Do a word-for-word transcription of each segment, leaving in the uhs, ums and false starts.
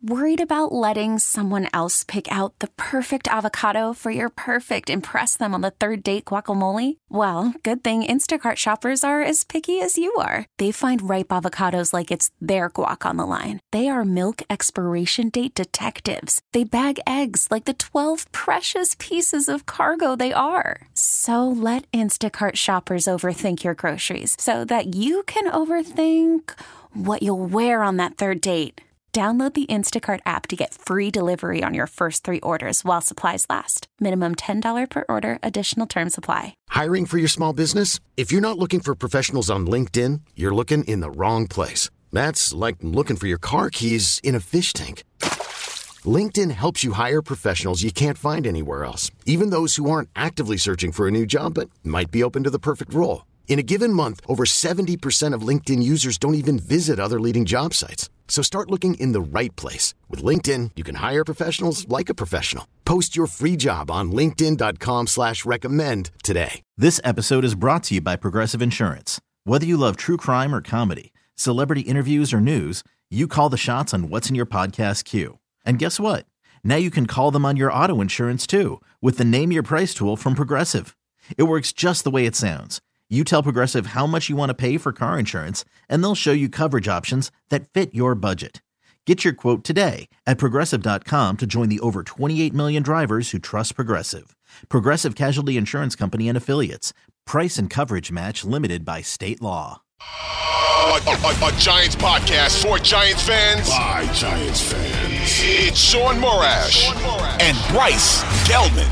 Worried about letting someone else pick out the perfect avocado for your perfect impress them on the third date guacamole? Well, good thing Instacart shoppers are as picky as you are. They find ripe avocados like it's their guac on the line. They are milk expiration date detectives. They bag eggs like the twelve precious pieces of cargo they are. So let Instacart shoppers overthink your groceries so that you can overthink what you'll wear on that third date. Download the Instacart app to get free delivery on your first three orders while supplies last. Minimum ten dollars per order. Additional terms apply. Hiring for your small business? If you're not looking for professionals on LinkedIn, you're looking in the wrong place. That's like looking for your car keys in a fish tank. LinkedIn helps you hire professionals you can't find anywhere else, even those who aren't actively searching for a new job but might be open to the perfect role. In a given month, over seventy percent of LinkedIn users don't even visit other leading job sites. So start looking in the right place. With LinkedIn, you can hire professionals like a professional. Post your free job on linkedin dot com slash recommend today. This episode is brought to you by Progressive Insurance. Whether you love true crime or comedy, celebrity interviews or news, you call the shots on what's in your podcast queue. And guess what? Now you can call them on your auto insurance too with the Name Your Price tool from Progressive. It works just the way it sounds. You tell Progressive how much you want to pay for car insurance, and they'll show you coverage options that fit your budget. Get your quote today at Progressive dot com to join the over twenty-eight million drivers who trust Progressive. Progressive Casualty Insurance Company and Affiliates. Price and coverage match limited by state law. A, a, a Giants podcast for Giants fans. By Giants fans. It's Sean Morash and Bryce Gelman.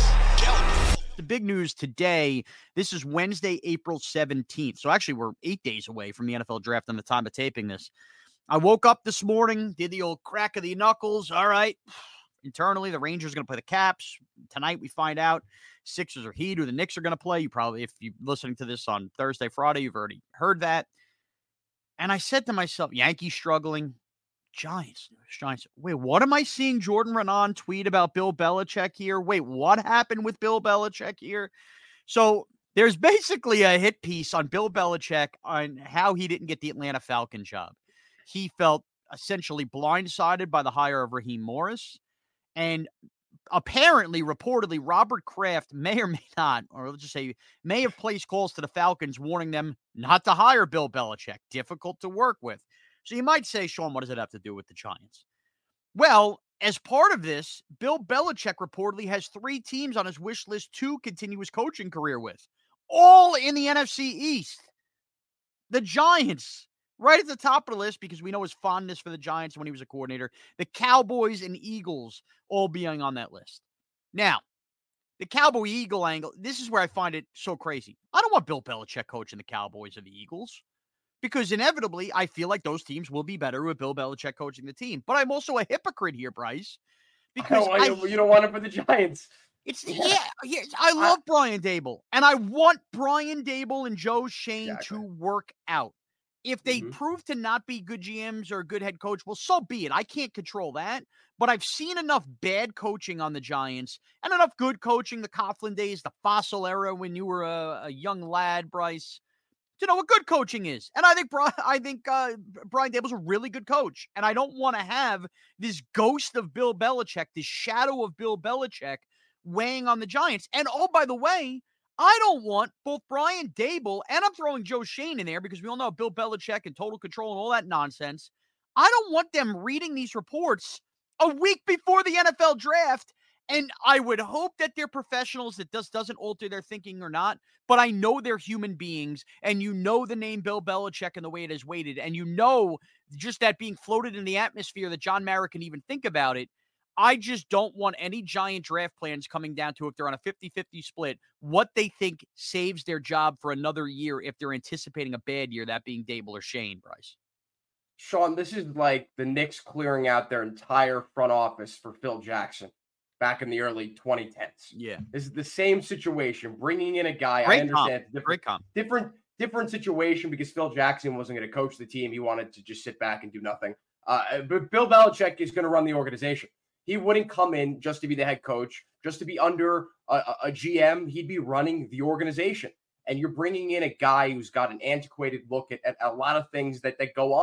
The big news today, this is Wednesday, April seventeenth. So actually we're eight days away from the N F L draft on the time of taping this. I woke up this morning, did the old crack of the knuckles. All right. Internally, the Rangers are going to play the Caps. Tonight we find out Sixers or Heat or the Knicks are going to play. You probably, if you're listening to this on Thursday, Friday, you've already heard that. And I said to myself, Yankees struggling, Giants, Giants. Wait, what am I seeing Jordan Renan tweet about Bill Belichick here? Wait, what happened with Bill Belichick here? So there's basically a hit piece on Bill Belichick on how he didn't get the Atlanta Falcon job. He felt essentially blindsided by the hire of Raheem Morris. And apparently, reportedly, Robert Kraft may or may not, or let's just say, may have placed calls to the Falcons warning them not to hire Bill Belichick. Difficult to work with. So you might say, Sean, what does it have to do with the Giants? Well, as part of this, Bill Belichick reportedly has three teams on his wish list to continue his coaching career with, all in the N F C East. The Giants, right at the top of the list, because we know his fondness for the Giants when he was a coordinator. The Cowboys and Eagles all being on that list. Now, the Cowboy-Eagle angle, this is where I find it so crazy. I don't want Bill Belichick coaching the Cowboys or the Eagles, because inevitably, I feel like those teams will be better with Bill Belichick coaching the team. But I'm also a hypocrite here, Bryce. Because I, I, you don't want it for the Giants. It's yeah, yeah I love I, Brian Daboll. And I want Brian Daboll and Joe Schoen exactly. to work out. If they mm-hmm. prove to not be good G Ms or a good head coach, well, so be it. I can't control that. But I've seen enough bad coaching on the Giants and enough good coaching, the Coughlin days, the Fossil era when you were a, a young lad, Bryce, to know what good coaching is. And I think I think uh, Brian Daboll's a really good coach. And I don't want to have this ghost of Bill Belichick, this shadow of Bill Belichick weighing on the Giants. And oh, by the way, I don't want both Brian Daboll, and I'm throwing Joe Schoen in there because we all know Bill Belichick and total control and all that nonsense. I don't want them reading these reports a week before the N F L draft. And I would hope that they're professionals, that this doesn't alter their thinking or not. But I know they're human beings, and you know the name Bill Belichick and the way it is weighted. And you know just that being floated in the atmosphere that John Mara can even think about it. I just don't want any Giant draft plans coming down to, if they're on a fifty-fifty split, what they think saves their job for another year if they're anticipating a bad year, that being Daboll or Schoen, Bryce. Sean, this is like the Knicks clearing out their entire front office for Phil Jackson back in the early twenty tens. Yeah. This is the same situation, bringing in a guy. Great I understand. Comp. Different, Great comp. different, different situation because Phil Jackson wasn't going to coach the team. He wanted to just sit back and do nothing. Uh, but Bill Belichick is going to run the organization. He wouldn't come in just to be the head coach, just to be under a, a, a G M. He'd be running the organization. And you're bringing in a guy who's got an antiquated look at, at a lot of things that, that go on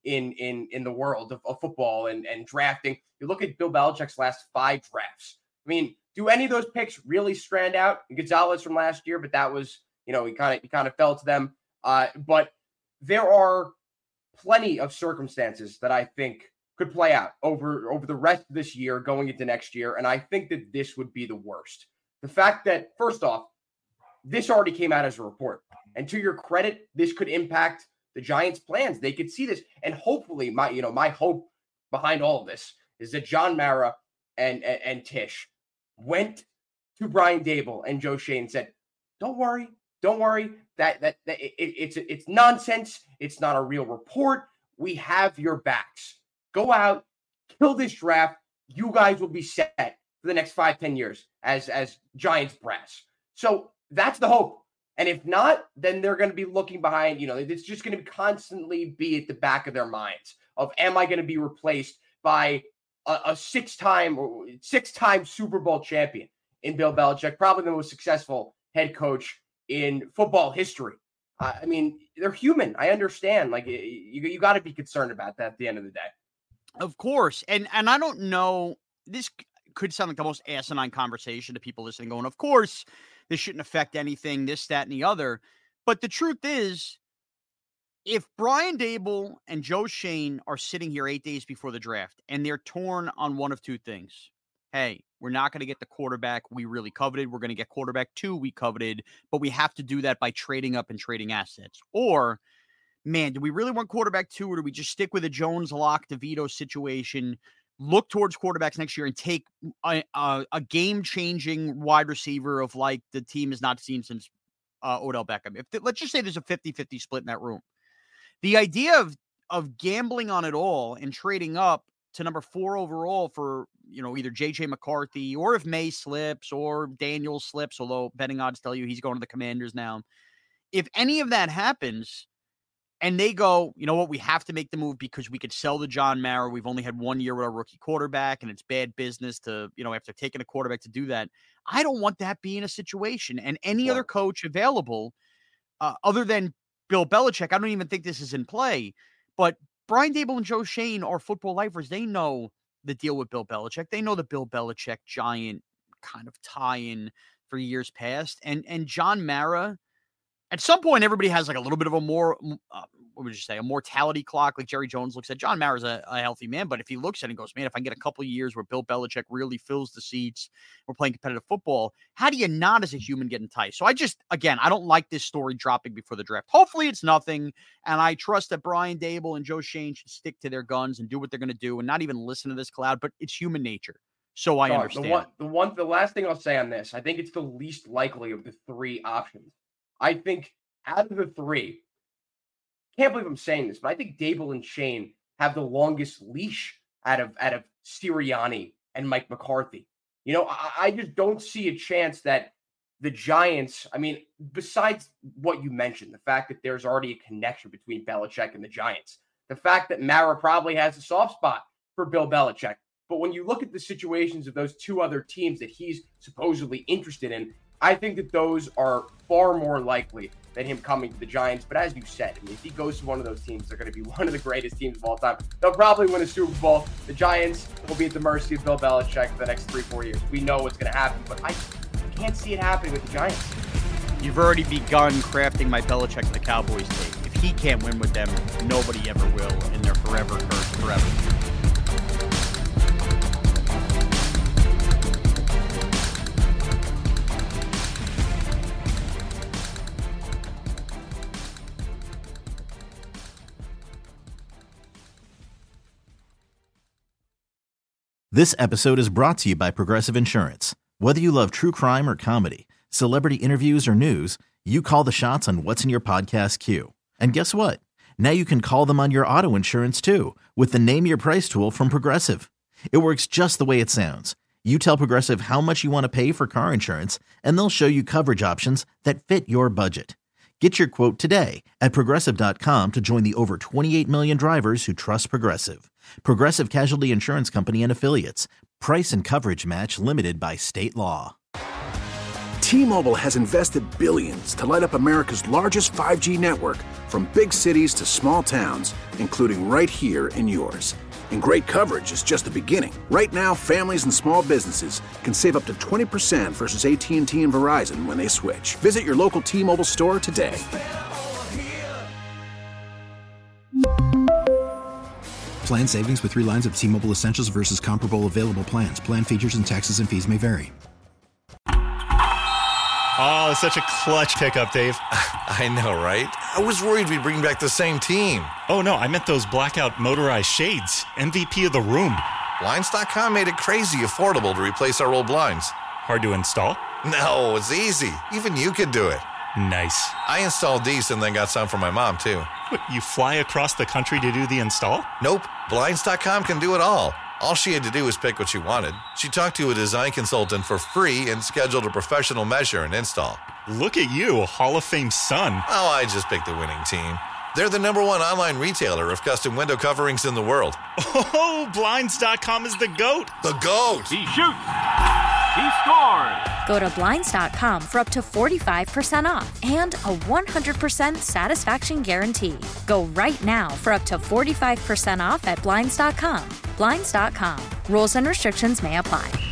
in in in the world of, of football and, and drafting. You look at Bill Belichick's last five drafts. I mean, do any of those picks really stand out? Gonzalez from last year, but that was, you know, he kind of he kind of fell to them. Uh, but there are plenty of circumstances that I think could play out over, over the rest of this year going into next year. And I think that this would be the worst. The fact that, first off, this already came out as a report. And to your credit, this could impact the Giants' plans. They could see this. And hopefully, my you know, my hope behind all of this is that John Mara and, and, and Tisch went to Brian Daboll and Joe Schoen and said, don't worry, don't worry. That that, that it, it's it's nonsense. It's not a real report. We have your backs. Go out, kill this draft. You guys will be set for the next five, ten years as as Giants brass. So that's the hope. And if not, then they're going to be looking behind. You know, it's just going to constantly be at the back of their minds of, am I going to be replaced by a, a six-time six-time Super Bowl champion in Bill Belichick, probably the most successful head coach in football history. Uh, I mean, they're human. I understand. Like, you, you got to be concerned about that at the end of the day. Of course. And and I don't know, this could sound like the most asinine conversation to people listening going, of course, this shouldn't affect anything, this, that, and the other. But the truth is, if Brian Daboll and Joe Schoen are sitting here eight days before the draft and they're torn on one of two things, hey, we're not going to get the quarterback we really coveted. We're going to get quarterback two we coveted, but we have to do that by trading up and trading assets. Or, man, do we really want quarterback two, or do we just stick with a Jones, Lock, DeVito situation, look towards quarterbacks next year and take a, a, a game-changing wide receiver of like the team has not seen since uh, Odell Beckham? If the, let's just say there's a fifty-fifty split in that room. The idea of of gambling on it all and trading up to number four overall for, you know, either J J McCarthy, or if May slips or Daniel slips, although betting odds tell you he's going to the Commanders now. If any of that happens and they go, you know what, we have to make the move because we could sell the John Mara. We've only had one year with our rookie quarterback and it's bad business to, you know, after taking a quarterback to do that. I don't want that being a situation. And any other coach available uh, other than Bill Belichick, I don't even think this is in play, but Brian Daboll and Joe Schoen are football lifers. They know the deal with Bill Belichick. They know the Bill Belichick Giant kind of tie-in for years past. And and John Mara, at some point, everybody has like a little bit of a more, uh, what would you say, a mortality clock. Like Jerry Jones looks at John Mara's a, a healthy man, but if he looks at it and goes, man, if I can get a couple of years where Bill Belichick really fills the seats, we're playing competitive football, how do you not as a human get enticed? So I just, again, I don't like this story dropping before the draft. Hopefully it's nothing, and I trust that Brian Daboll and Joe Schoen should stick to their guns and do what they're going to do and not even listen to this cloud, but it's human nature. So I no, understand. The one, the one, the last thing I'll say on this, I think it's the least likely of the three options. I think out of the three, can't believe I'm saying this, but I think Daboll and Schoen have the longest leash out of out of Sirianni and Mike McCarthy. You know, I, I just don't see a chance that the Giants, I mean, besides what you mentioned, the fact that there's already a connection between Belichick and the Giants, the fact that Mara probably has a soft spot for Bill Belichick. But when you look at the situations of those two other teams that he's supposedly interested in, I think that those are far more likely than him coming to the Giants. But as you said, I mean, if he goes to one of those teams, they're going to be one of the greatest teams of all time. They'll probably win a Super Bowl. The Giants will be at the mercy of Bill Belichick for the next three, four years. We know what's going to happen, but I can't see it happening with the Giants. You've already begun crafting my Belichick and the Cowboys take. If he can't win with them, nobody ever will, and they're forever cursed forever. This episode is brought to you by Progressive Insurance. Whether you love true crime or comedy, celebrity interviews or news, you call the shots on what's in your podcast queue. And guess what? Now you can call them on your auto insurance too with the Name Your Price tool from Progressive. It works just the way it sounds. You tell Progressive how much you want to pay for car insurance, and they'll show you coverage options that fit your budget. Get your quote today at Progressive dot com to join the over twenty-eight million drivers who trust Progressive. Progressive Casualty Insurance Company and Affiliates. Price and coverage match limited by state law. T-Mobile has invested billions to light up America's largest five G network, from big cities to small towns, including right here in yours. And great coverage is just the beginning. Right now, families and small businesses can save up to twenty percent versus A T and T and Verizon when they switch. Visit your local T-Mobile store today. Plan savings with three lines of T-Mobile Essentials versus comparable available plans. Plan features and taxes and fees may vary. Oh, it's such a clutch pickup, Dave. I know, right? I was worried we'd bring back the same team. Oh, no, I meant those blackout motorized shades. M V P of the room. Blinds dot com made it crazy affordable to replace our old blinds. Hard to install? No, it's easy. Even you could do it. Nice. I installed these and then got some for my mom, too. What, you fly across the country to do the install? Nope. Blinds dot com can do it all. All she had to do was pick what she wanted. She talked to a design consultant for free and scheduled a professional measure and install. Look at you, a Hall of Fame son. Oh, I just picked the winning team. They're the number one online retailer of custom window coverings in the world. Oh, Blinds dot com is the GOAT. The GOAT. He shoots. He scores. Go to Blinds dot com for up to forty-five percent off and a one hundred percent satisfaction guarantee. Go right now for up to forty-five percent off at Blinds dot com. Blinds dot com. Rules and restrictions may apply.